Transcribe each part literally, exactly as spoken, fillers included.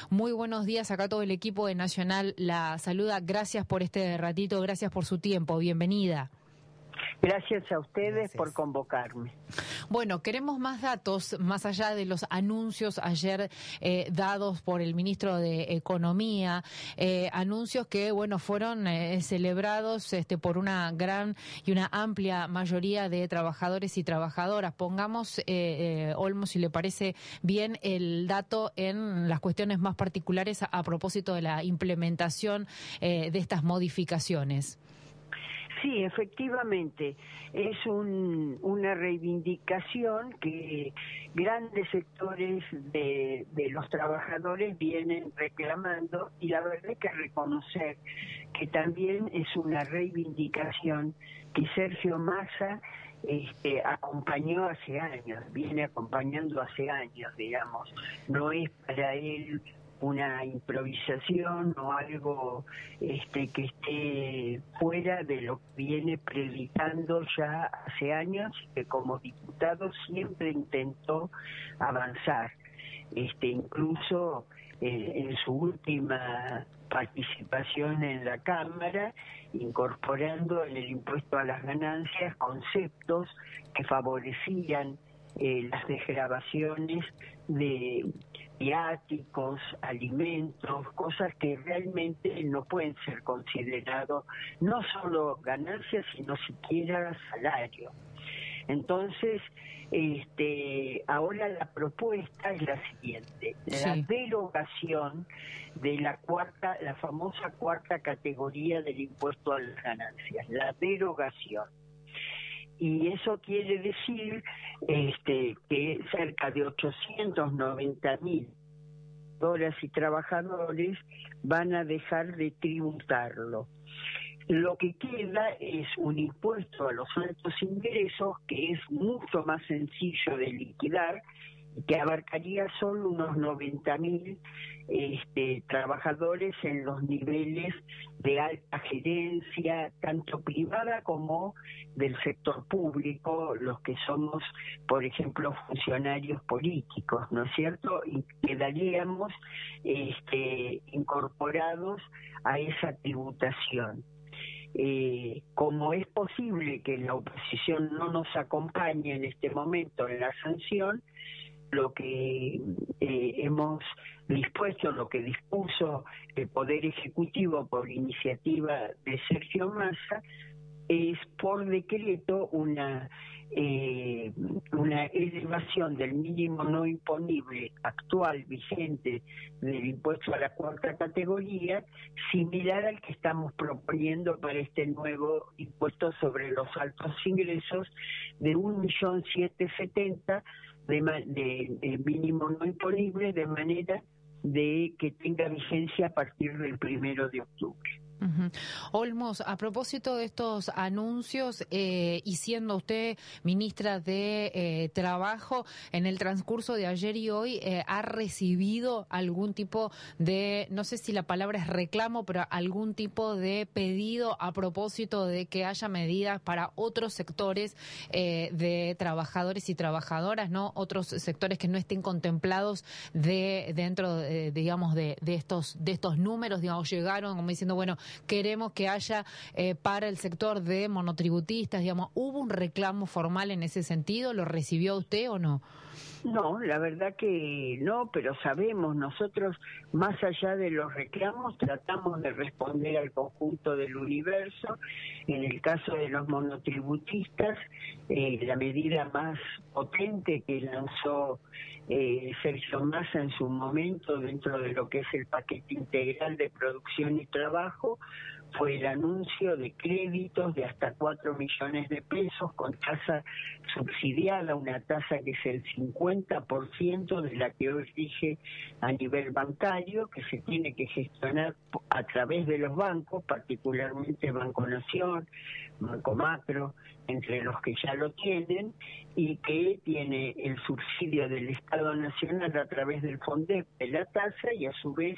Muy buenos días, acá todo el equipo de Nacional la saluda. Gracias por este ratito, gracias por su tiempo, bienvenida. Gracias a ustedes Gracias por convocarme. Bueno, queremos más datos, más allá de los anuncios ayer eh, dados por el ministro de Economía, eh, anuncios que, bueno, fueron eh, celebrados este, por una gran y una amplia mayoría de trabajadores y trabajadoras. Pongamos, eh, eh, Olmo, si le parece bien, el dato en las cuestiones más particulares a, a propósito de la implementación eh, de estas modificaciones. Sí, efectivamente, es un, una reivindicación que grandes sectores de, de los trabajadores vienen reclamando, y la verdad hay que reconocer que también es una reivindicación que Sergio Massa este, acompañó hace años, viene acompañando hace años, digamos, no es para él una improvisación o algo este, que esté fuera de lo que viene predicando ya hace años, que como diputado siempre intentó avanzar, este, incluso eh, en su última participación en la Cámara, incorporando en el impuesto a las ganancias conceptos que favorecían eh, las desgravaciones de viáticos, alimentos, cosas que realmente no pueden ser considerados no solo ganancias, sino siquiera salario. Entonces, este, ahora la propuesta es la siguiente: sí. La derogación de la cuarta, la famosa cuarta categoría del impuesto a las ganancias, la derogación. Y eso quiere decir este, que cerca de ochocientos noventa mil trabajadoras y trabajadores van a dejar de tributarlo. Lo que queda es un impuesto a los altos ingresos que es mucho más sencillo de liquidar, que abarcaría solo unos noventa mil este, trabajadores en los niveles de alta gerencia, tanto privada como del sector público, los que somos, por ejemplo, funcionarios políticos, ¿no es cierto? Y quedaríamos este, incorporados a esa tributación. Eh, como es posible que la oposición no nos acompañe en este momento en la sanción, lo que eh, hemos dispuesto, lo que dispuso el Poder Ejecutivo por iniciativa de Sergio Massa, es por decreto una eh, una elevación del mínimo no imponible actual vigente del impuesto a la cuarta categoría, similar al que estamos proponiendo para este nuevo impuesto sobre los altos ingresos de un millón setecientos setenta de, de, de mínimo no imponible, de manera de que tenga vigencia a partir del primero de octubre. Uh-huh. Olmos, a propósito de estos anuncios, eh, y siendo usted ministra de eh, Trabajo, en el transcurso de ayer y hoy, eh, ¿ha recibido algún tipo de, no sé si la palabra es reclamo, pero algún tipo de pedido a propósito de que haya medidas para otros sectores eh, de trabajadores y trabajadoras, no otros sectores que no estén contemplados de dentro, de, digamos, de, de estos de estos números, digamos, llegaron como diciendo, bueno, queremos que haya eh, para el sector de monotributistas, digamos, ¿hubo un reclamo formal en ese sentido? ¿Lo recibió usted o no? No, la verdad que no, pero sabemos, nosotros, más allá de los reclamos, tratamos de responder al conjunto del universo. En el caso de los monotributistas, eh, la medida más potente que lanzó eh, Sergio Massa en su momento dentro de lo que es el paquete integral de producción y trabajo fue el anuncio de créditos de hasta cuatro millones de pesos con tasa subsidiada, una tasa que es el cincuenta por ciento de la que hoy rige a nivel bancario, que se tiene que gestionar a través de los bancos, particularmente Banco Nación, Banco Macro, entre los que ya lo tienen, y que tiene el subsidio del Estado Nacional a través del FONDEP de la tasa y a su vez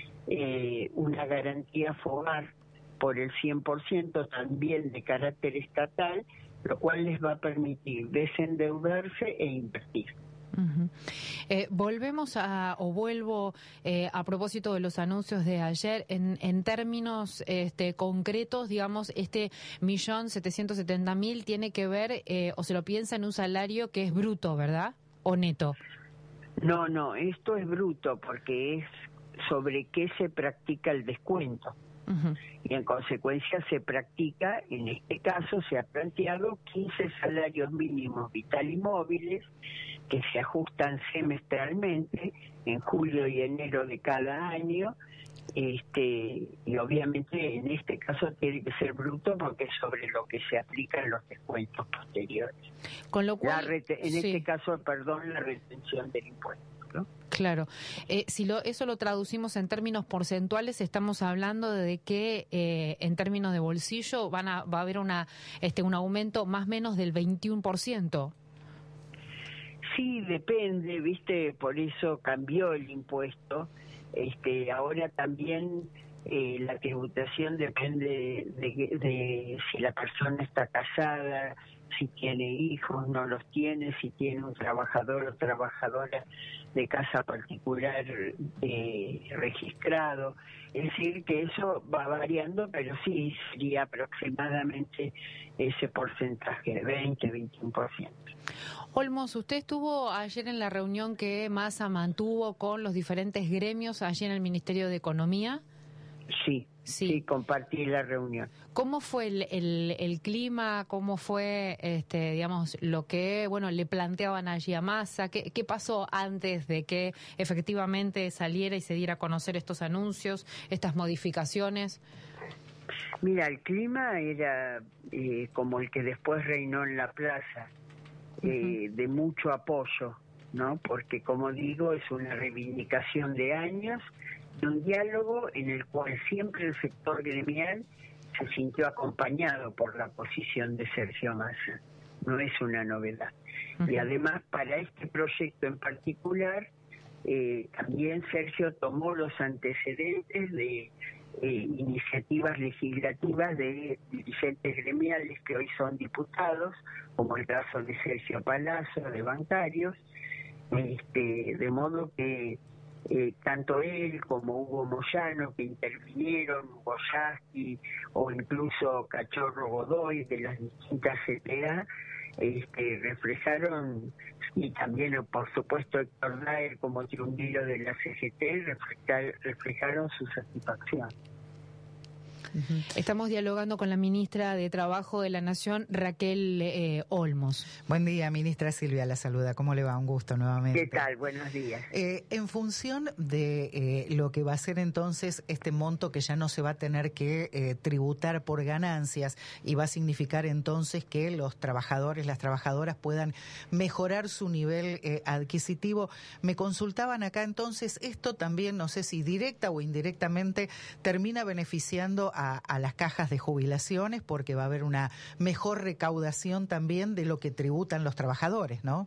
eh, una garantía FOGAR por el cien por ciento también de carácter estatal, lo cual les va a permitir desendeudarse e invertir. Uh-huh. Eh, volvemos a, o vuelvo eh, a propósito de los anuncios de ayer, en, en términos este, concretos, digamos, este millón setecientos setenta mil tiene que ver, eh, o se lo piensa en un salario que es bruto, ¿verdad? ¿O neto? No, no, esto es bruto porque es sobre qué se practica el descuento. Uh-huh. Y en consecuencia se practica, en este caso se ha planteado quince salarios mínimos vital y móviles que se ajustan semestralmente en julio y enero de cada año, este y obviamente en este caso tiene que ser bruto porque es sobre lo que se aplican los descuentos posteriores. Con lo cual, la rete- en sí. este caso, perdón, la retención del impuesto. ¿No? Claro. Eh, si lo, eso lo traducimos en términos porcentuales, estamos hablando de que eh, en términos de bolsillo van a, va a haber una este un aumento más o menos del veintiuno por ciento. Sí, depende, viste, por eso cambió el impuesto. Este, ahora también eh, la tributación depende de, de, de si la persona está casada, si tiene hijos, no los tiene, si tiene un trabajador o trabajadora de casa particular eh, registrado. Es decir, que eso va variando, pero sí sería aproximadamente ese porcentaje, de veinte, veintiuno por ciento. Olmos, usted estuvo ayer en la reunión que Massa mantuvo con los diferentes gremios allí en el Ministerio de Economía. Sí, sí, sí, compartí la reunión. ¿Cómo fue el, el, el clima? ¿Cómo fue, este, digamos, lo que, bueno, le planteaban allí a Massa? ¿Qué, qué pasó antes de que efectivamente saliera y se diera a conocer estos anuncios, estas modificaciones? Mira, el clima era eh, como el que después reinó en la plaza, eh, uh-huh. de mucho apoyo, ¿no? Porque, como digo, es una reivindicación de años, de un diálogo en el cual siempre el sector gremial se sintió acompañado por la posición de Sergio Massa. No es una novedad. Uh-huh. Y además, para este proyecto en particular, eh, también Sergio tomó los antecedentes de eh, iniciativas legislativas de dirigentes gremiales que hoy son diputados, como el caso de Sergio Palazzo, de bancarios, este, de modo que Eh, tanto él como Hugo Moyano, que intervinieron, Hugo Yasky o incluso Cachorro Godoy de las distintas C T A, este, reflejaron, y también por supuesto Héctor Daer como triunviro de la C G T, reflejar, reflejaron su satisfacción. Estamos dialogando con la ministra de Trabajo de la Nación, Raquel eh, Olmos. Buen día, ministra. Silvia la saluda. ¿Cómo le va? Un gusto nuevamente. ¿Qué tal? Buenos días. Eh, en función de eh, lo que va a ser entonces este monto que ya no se va a tener que eh, tributar por ganancias y va a significar entonces que los trabajadores, las trabajadoras puedan mejorar su nivel eh, adquisitivo, me consultaban acá entonces, esto también, no sé si directa o indirectamente, termina beneficiando a A, a las cajas de jubilaciones porque va a haber una mejor recaudación también de lo que tributan los trabajadores, ¿no?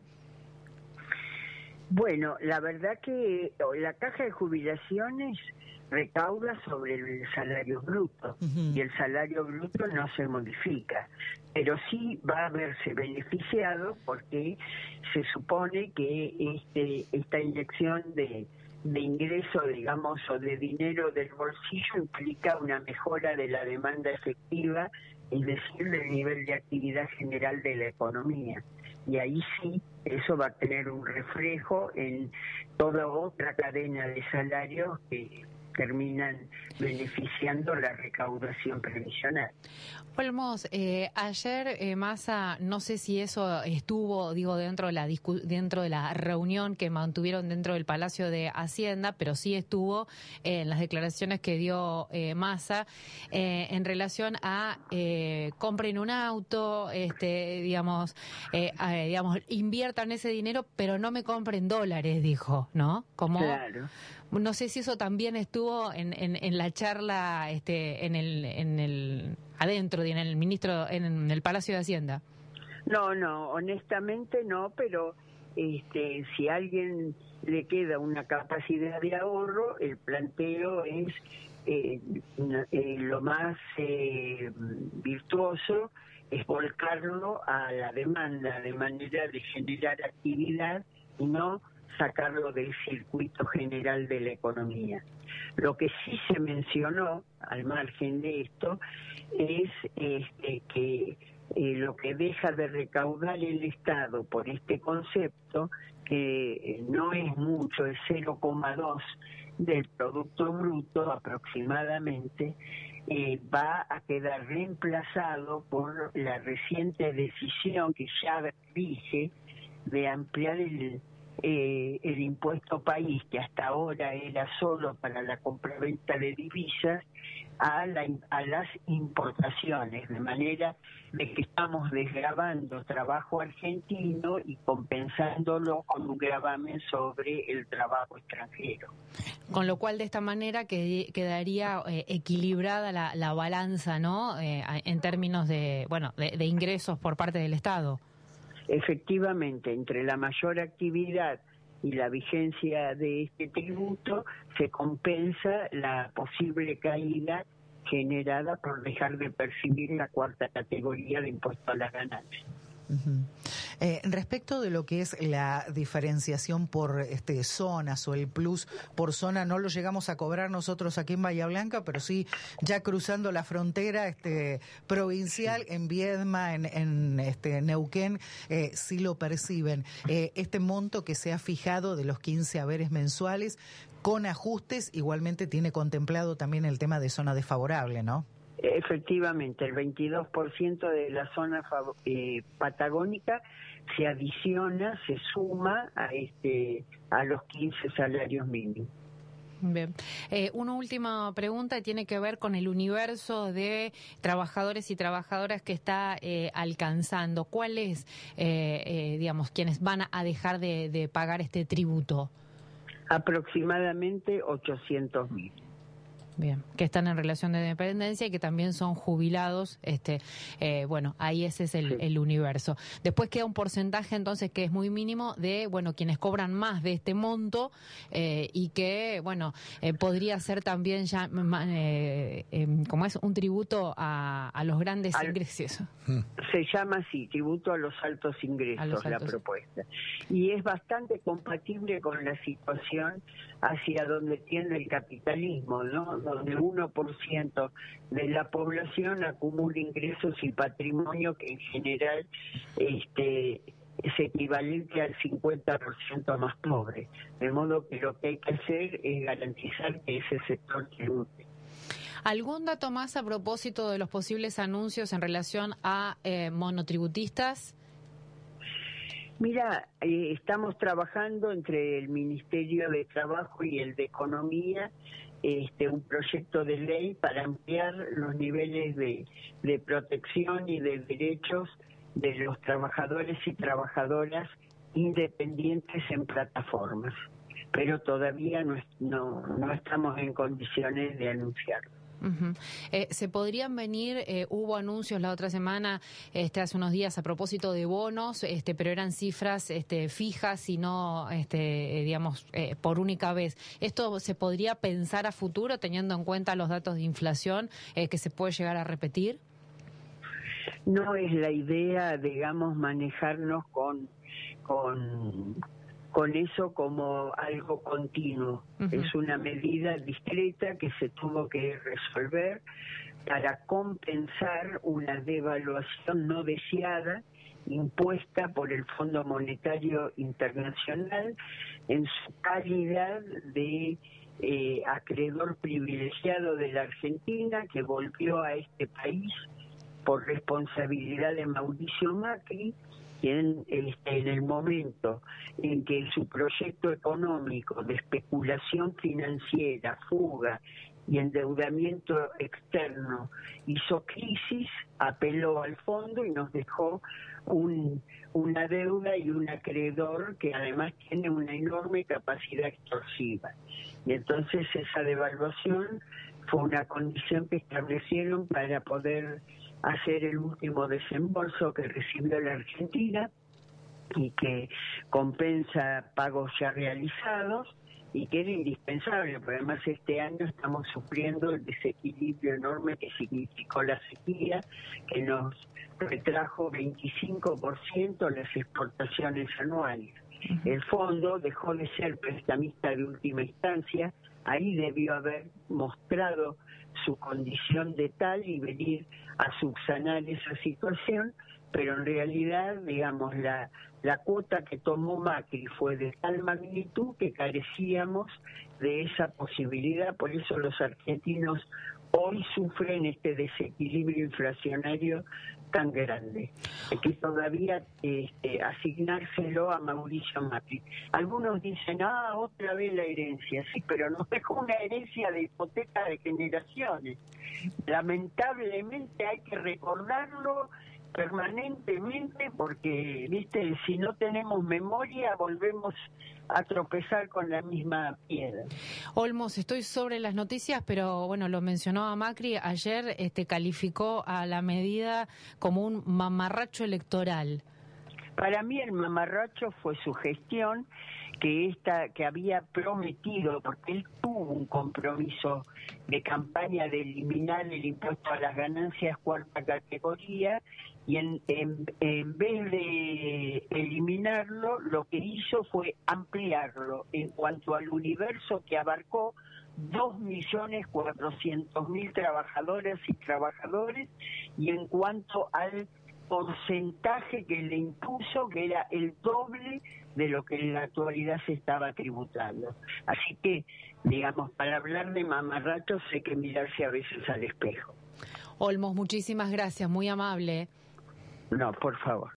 Bueno, la verdad que la caja de jubilaciones recauda sobre el salario bruto, uh-huh. y el salario bruto no se modifica, pero sí va a verse beneficiado porque se supone que este esta inyección de de ingreso, digamos, o de dinero del bolsillo implica una mejora de la demanda efectiva, es decir, del nivel de actividad general de la economía. Y ahí sí, eso va a tener un reflejo en toda otra cadena de salarios que terminan beneficiando la recaudación previsional. Olmos, eh, ayer eh, Massa, no sé si eso estuvo, digo, dentro de la discu- dentro de la reunión que mantuvieron dentro del Palacio de Hacienda, pero sí estuvo eh, en las declaraciones que dio eh, Massa eh, en relación a eh, compren un auto, este, digamos, eh, eh, digamos, inviertan ese dinero, pero no me compren dólares, dijo, ¿no? Como, claro. No sé si eso también estuvo en, en, en la charla, este, en el, en el adentro, en el ministro, en el Palacio de Hacienda. No, no, honestamente no, pero este, si a alguien le queda una capacidad de ahorro, el planteo es eh, eh, lo más eh, virtuoso es volcarlo a la demanda de manera de generar actividad y no sacarlo del circuito general de la economía. Lo que sí se mencionó, al margen de esto, es este, que eh, lo que deja de recaudar el Estado por este concepto, que no es mucho, es cero coma dos del Producto Bruto aproximadamente, eh, va a quedar reemplazado por la reciente decisión que ya rige de ampliar el Eh, el impuesto país, que hasta ahora era solo para la compraventa de divisas, a, la, a las importaciones, de manera de que estamos desgravando trabajo argentino y compensándolo con un gravamen sobre el trabajo extranjero. Con lo cual, de esta manera que, quedaría eh, equilibrada la, la balanza, ¿no? Eh, en términos de, bueno, de, de ingresos por parte del Estado. Efectivamente, entre la mayor actividad y la vigencia de este tributo se compensa la posible caída generada por dejar de percibir la cuarta categoría de impuesto a las ganancias. Uh-huh. Eh, respecto de lo que es la diferenciación por este zonas o el plus por zona, no lo llegamos a cobrar nosotros aquí en Bahía Blanca, pero sí ya cruzando la frontera este provincial, sí. En Viedma, en, en este Neuquén, eh, sí lo perciben. Eh, este monto que se ha fijado de los quince haberes mensuales, con ajustes, igualmente tiene contemplado también el tema de zona desfavorable, ¿no? Efectivamente, el veintidós por ciento de la zona eh, patagónica se adiciona, se suma a este a los quince salarios mínimos. Bien. Eh, una última pregunta tiene que ver con el universo de trabajadores y trabajadoras que está eh, alcanzando. ¿Cuáles, eh, eh, digamos, quienes van a dejar de, de pagar este tributo? Aproximadamente ochocientos mil. Bien, que están en relación de dependencia y que también son jubilados, este, eh, bueno, ahí ese es el, sí. el universo. Después queda un porcentaje entonces que es muy mínimo de, bueno, quienes cobran más de este monto eh, y que, bueno, eh, podría ser también ya, eh, eh, como es, un tributo a, a los grandes Al, ingresos. Se llama así, tributo a los altos ingresos, los altos. La propuesta. Y es bastante compatible con la situación hacia donde tiende el capitalismo, ¿no? Donde uno por ciento de la población acumula ingresos y patrimonio que en general este, es equivalente al cincuenta por ciento más pobre. De modo que lo que hay que hacer es garantizar que ese sector tribute. ¿Algún dato más a propósito de los posibles anuncios en relación a eh, monotributistas? Mira, eh, estamos trabajando entre el Ministerio de Trabajo y el de Economía este un proyecto de ley para ampliar los niveles de, de protección y de derechos de los trabajadores y trabajadoras independientes en plataformas, pero todavía no, no, no estamos en condiciones de anunciarlo. Uh-huh. Eh, ¿Se podrían venir? Eh, hubo anuncios la otra semana, este, hace unos días, a propósito de bonos, este, pero eran cifras este, fijas y no, este, eh, digamos, eh, por única vez. ¿Esto se podría pensar a futuro, teniendo en cuenta los datos de inflación, eh, que se puede llegar a repetir? No es la idea, digamos, manejarnos con... con con eso como algo continuo. Uh-huh. Es una medida discreta que se tuvo que resolver para compensar una devaluación no deseada impuesta por el Fondo Monetario Internacional en su calidad de eh, acreedor privilegiado de la Argentina, que volvió a este país por responsabilidad de Mauricio Macri, quien este, en el momento en que su proyecto económico de especulación financiera, fuga y endeudamiento externo hizo crisis, apeló al fondo y nos dejó un, una deuda y un acreedor que además tiene una enorme capacidad extorsiva. Y entonces esa devaluación fue una condición que establecieron para poder hacer el último desembolso que recibió la Argentina y que compensa pagos ya realizados y que era indispensable, porque además este año estamos sufriendo el desequilibrio enorme que significó la sequía, que nos retrajo veinticinco por ciento las exportaciones anuales. El fondo dejó de ser prestamista de última instancia, ahí debió haber mostrado su condición de tal y venir a subsanar esa situación, pero en realidad, digamos, la, la cuota que tomó Macri fue de tal magnitud que carecíamos de esa posibilidad, por eso los argentinos hoy sufren este desequilibrio inflacionario tan grande, que todavía este, asignárselo a Mauricio Macri. Algunos dicen, ah, otra vez la herencia, sí, pero nos dejó una herencia de hipoteca de generaciones. Lamentablemente hay que recordarlo permanentemente porque, viste, si no tenemos memoria volvemos a tropezar con la misma piedra. Olmos, estoy sobre las noticias, pero bueno, lo mencionó a Macri ayer, este calificó a la medida como un mamarracho electoral. Para mí el mamarracho fue su gestión, que esta que había prometido, porque él tuvo un compromiso de campaña de eliminar el impuesto a las ganancias cuarta categoría, y en, en, en vez de eliminarlo, lo que hizo fue ampliarlo en cuanto al universo que abarcó dos millones cuatrocientos mil trabajadoras y trabajadores, y en cuanto al porcentaje que le impuso, que era el doble de lo que en la actualidad se estaba tributando. Así que, digamos, para hablar de mamarrachos hay que mirarse a veces al espejo. Olmos, muchísimas gracias, muy amable. No, por favor.